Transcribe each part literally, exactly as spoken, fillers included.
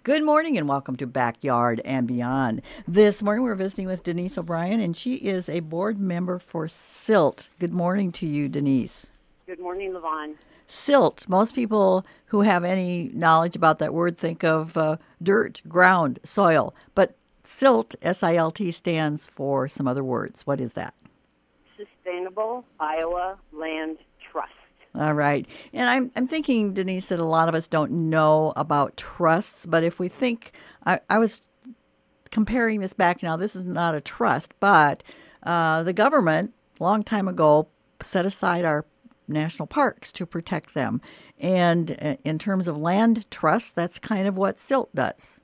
Good morning and welcome to Backyard and Beyond. This morning we're visiting with Denise O'Brien, and she is a board member for SILT. Good morning to you, Denise. Good morning, Levon. SILT. Most people who have any knowledge about that word think of uh, dirt, ground, soil. But SILT, S I L T, stands for some other words. What is that? Sustainable Iowa Land Trust. All right. And I'm I'm thinking, Denise, that a lot of us don't know about trusts, but if we think, I, I was comparing this back now, this is not a trust, but uh, the government, a long time ago, set aside our national parks to protect them. And uh, in terms of land trusts, that's kind of what SILT does.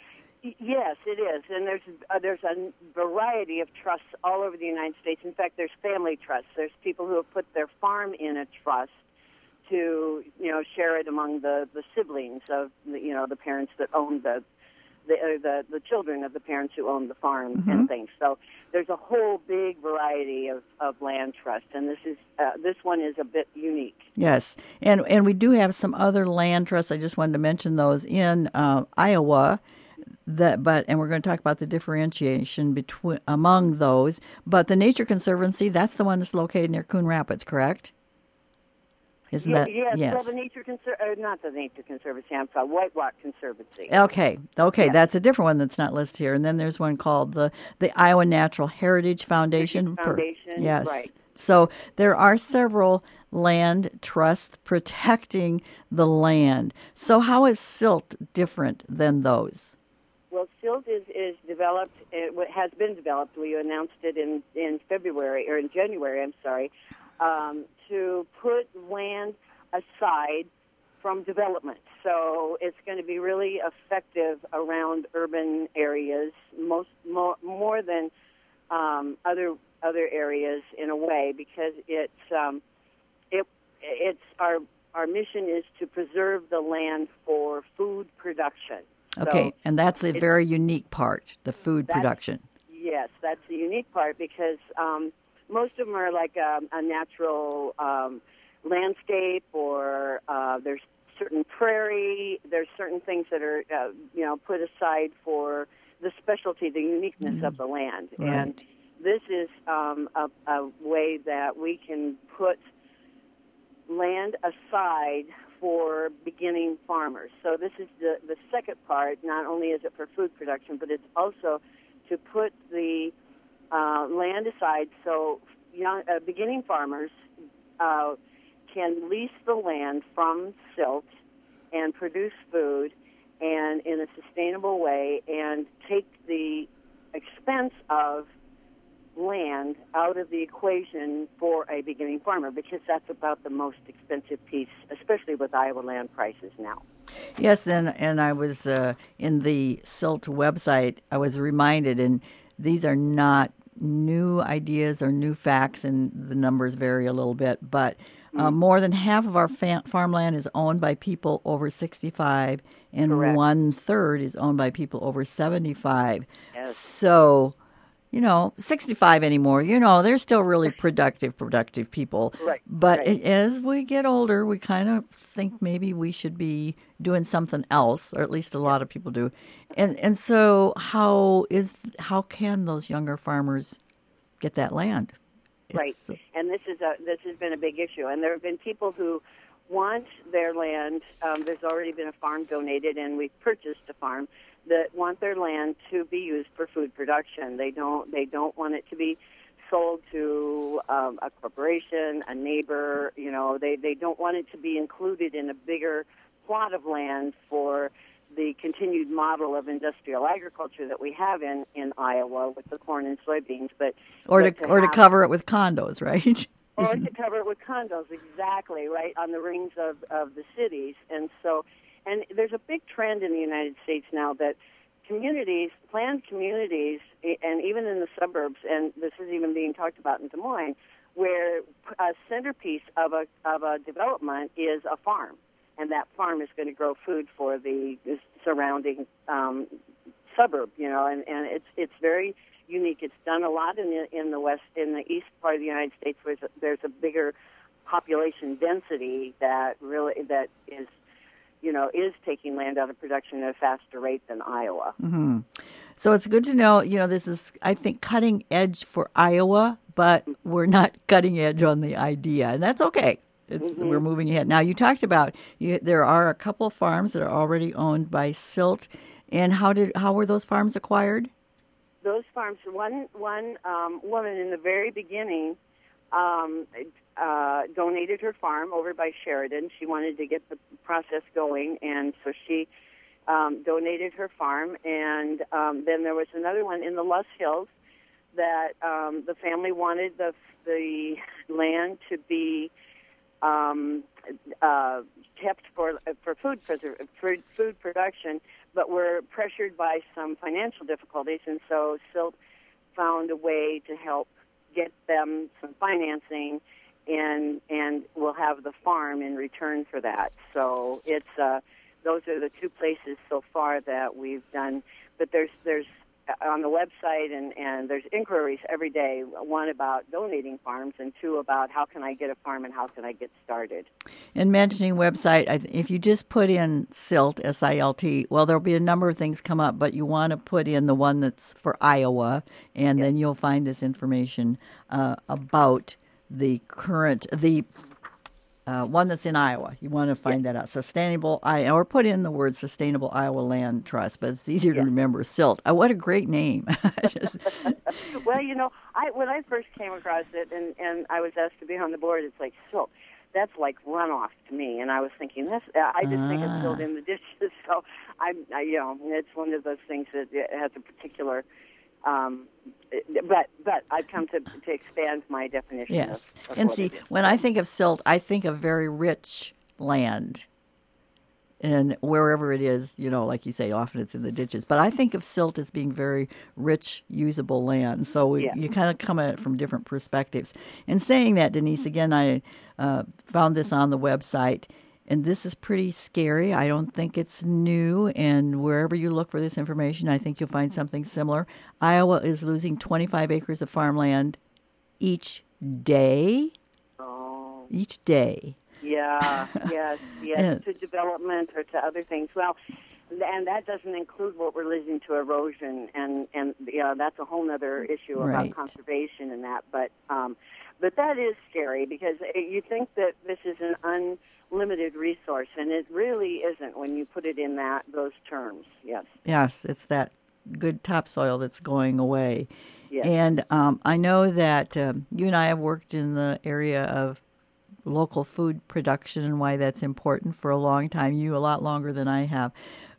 Yes, it is, and there's uh, there's a variety of trusts all over the United States. In fact, there's family trusts. There's people who have put their farm in a trust to, you know, share it among the, the siblings of, the, you know, the parents that own the the, uh, the the children of the parents who own the farm mm-hmm. and things. So there's a whole big variety of, of land trusts, and this is uh, this one is a bit unique. Yes, and and we do have some other land trusts. I just wanted to mention those in uh, Iowa. That, but and we're going to talk about the differentiation between among those. But the Nature Conservancy, that's the one that's located near Coon Rapids, correct? Isn't yeah, that yes? yes? Well, the Nature Conser- uh, not the Nature Conservancy. I'm sorry, White Rock Conservancy. Okay, okay, yes. That's a different one that's not listed here. And then there's one called the the Iowa Natural Heritage Foundation. Heritage Foundation, yes. Right. So there are several land trusts protecting the land. So how is SILT different than those? Well, SILT is, is developed, it has been developed, we announced it in, in February, or in January, I'm sorry, um, to put land aside from development. So it's going to be really effective around urban areas, most more, more than um, other other areas in a way, because it's um, it it's our our mission is to preserve the land for food production. Okay, so and that's a very unique part, the food that's, production. Yes, that's the unique part, because um, most of them are like a, a natural um, landscape, or uh, there's certain prairie, there's certain things that are, uh, you know, put aside for the specialty, the uniqueness mm. of the land. Right. And this is um, a, a way that we can put land aside for beginning farmers. So this is the, the second part. Not only is it for food production, but it's also to put the uh, land aside so young, uh, beginning farmers uh, can lease the land from SILT and produce food and in a sustainable way, and take the expense of land out of the equation for a beginning farmer, because that's about the most expensive piece, especially with Iowa land prices now. Yes, and, and I was uh, in the SILT website, I was reminded, and these are not new ideas or new facts, and the numbers vary a little bit, but uh, mm-hmm. more than half of our fa- farmland is owned by people over sixty-five, and Correct. one third is owned by people over seventy-five. Yes. So, you know, sixty-five anymore, you know, they're still really productive, productive people. Right. But right. as we get older, we kind of think maybe we should be doing something else, or at least a lot of people do. And and so how is how can those younger farmers get that land? It's, right. And this is a this has been a big issue. And there have been people who want their land. Um, there's already been a farm donated, and we've purchased a farm that want their land to be used for food production. They don't they don't want it to be sold to um, a corporation, a neighbor. You know, they, they don't want it to be included in a bigger plot of land for the continued model of industrial agriculture that we have in, in Iowa with the corn and soybeans. But or but to, to or have, to cover it with condos, right? Or to cover it with condos, exactly, right, on the rings of, of the cities. And so, and there's a big trend in the United States now that communities, planned communities, and even in the suburbs, and this is even being talked about in Des Moines, where a centerpiece of a of a development is a farm, and that farm is going to grow food for the surrounding um, suburb, you know, and, and it's it's very unique. It's done a lot in the in the west, in the east part of the United States, where there's a bigger population density that really that is you know, is taking land out of production at a faster rate than Iowa. Mm-hmm. So it's good to know, you know, this is, I think, cutting edge for Iowa, but we're not cutting edge on the idea, and that's okay. It's, mm-hmm. We're moving ahead. Now, you talked about you, there are a couple of farms that are already owned by Silt, and how did how were those farms acquired? Those farms, one one um, woman in the very beginning um, uh, donated her farm over by Sheridan. She wanted to get the process going, and so she um, donated her farm. And um, then there was another one in the Luss Hills that um, the family wanted the the land to be um, uh, kept for for food preser- for food production, but were pressured by some financial difficulties, and so Silt found a way to help get them some financing, and and we'll have the farm in return for that. So it's uh, those are the two places so far that we've done. But there's there's on the website, and, and there's inquiries every day, one about donating farms, and two about how can I get a farm and how can I get started. And mentioning website, if you just put in Silt, S I L T, well, there'll be a number of things come up, but you want to put in the one that's for Iowa, and yes. Then you'll find this information uh, about the current, the Uh, one that's in Iowa. You want to find yes. that out. Sustainable, I or put in the word Sustainable Iowa Land Trust, but it's easier yes. to remember. Silt. Oh, what a great name. Just... Well, you know, I when I first came across it and, and I was asked to be on the board, it's like, Silt. That's like runoff to me. And I was thinking, that's, I just ah. think it's filled in the dishes. So, I, I, you know, it's one of those things that has a particular... Um, but but I've come to to expand my definition. Yes, of, of and what see, it is. When I think of Silt, I think of very rich land, and wherever it is, you know, like you say, often it's in the ditches. But I think of Silt as being very rich, usable land. So we, yeah. you kind of come at it from different perspectives. And saying that, Denise, again, I uh, found this on the website. And this is pretty scary. I don't think it's new. And wherever you look for this information, I think you'll find something similar. Iowa is losing twenty-five acres of farmland each day. Oh. Each day. Yeah, yes, yes, and, to development or to other things. Well, and that doesn't include what we're losing to erosion. And, and you know, that's a whole other issue about right. conservation and that. But, um, but that is scary because you think that this is an un... limited resource, and it really isn't when you put it in that those terms. Yes. Yes, it's that good topsoil that's going away. Yes. And um, I know that um, you and I have worked in the area of local food production and why that's important for a long time. You a lot longer than I have.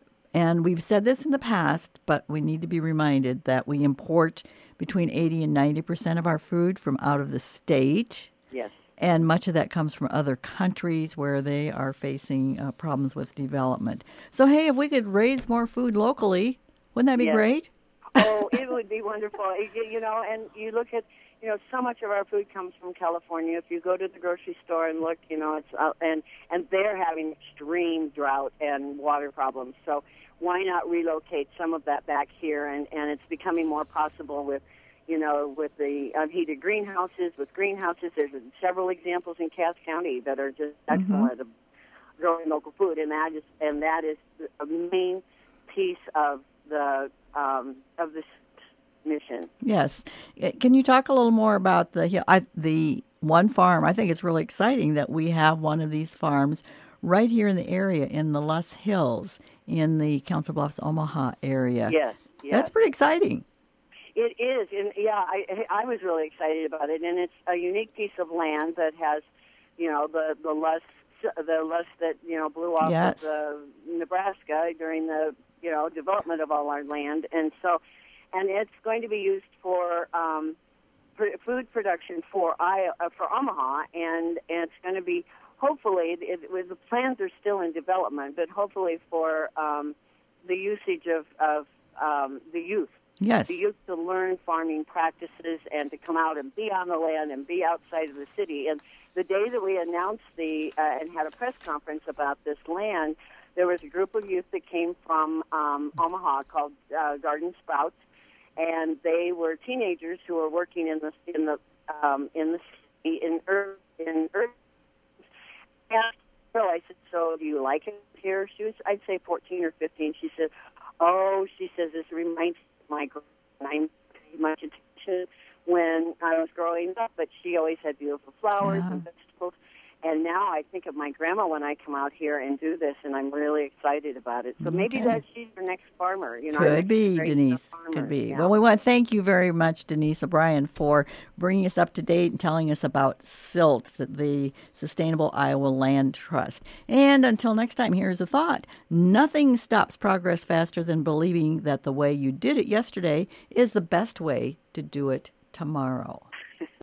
And we've said this in the past, but we need to be reminded that we import between eighty and ninety percent of our food from out of the state. Yes. And much of that comes from other countries where they are facing uh, problems with development. So, hey, if we could raise more food locally, wouldn't that be yes. great? Oh, it would be wonderful. You know, and you look at, you know, so much of our food comes from California. If you go to the grocery store and look, you know, it's uh, and and they're having extreme drought and water problems. So why not relocate some of that back here? And, and it's becoming more possible with, you know, with the unheated greenhouses, with greenhouses. There's several examples in Cass County that are just excellent mm-hmm. at growing local food, and that is and that is a main piece of the um, of this mission. Yes, can you talk a little more about the I, the one farm? I think it's really exciting that we have one of these farms right here in the area in the Luss Hills in the Council Bluffs, Omaha area. Yes, yes. That's pretty exciting. It is, and yeah, I I was really excited about it, and it's a unique piece of land that has, you know, the the Luss the Luss that you know blew off yes. of uh, Nebraska during the you know development of all our land, and so, and it's going to be used for um, pr- food production for I uh, for Omaha, and, and it's going to be hopefully it, it, the plans are still in development, but hopefully for um, the usage of of um, the youth. Yes. The youth to learn farming practices and to come out and be on the land and be outside of the city. And the day that we announced the uh, and had a press conference about this land, there was a group of youth that came from um, Omaha called uh, Garden Sprouts, and they were teenagers who were working in the in the um, in the in earth in earth. And so I said, "So do you like it here, she was, I'd say fourteen or fifteen. She said, oh, she says, this reminds me of my grandma. I didn't pay much attention when I was growing up, but she always had beautiful flowers Yeah. and vegetables. And now I think of my grandma when I come out here and do this, and I'm really excited about it. So maybe Okay. that she's our next farmer. You know, I Could wish be, she'd raise Denise. a farmer. Could be. Yeah. Well, we want to thank you very much, Denise O'Brien, for bringing us up to date and telling us about SILT, the Sustainable Iowa Land Trust. And until next time, here's a thought. Nothing stops progress faster than believing that the way you did it yesterday is the best way to do it tomorrow.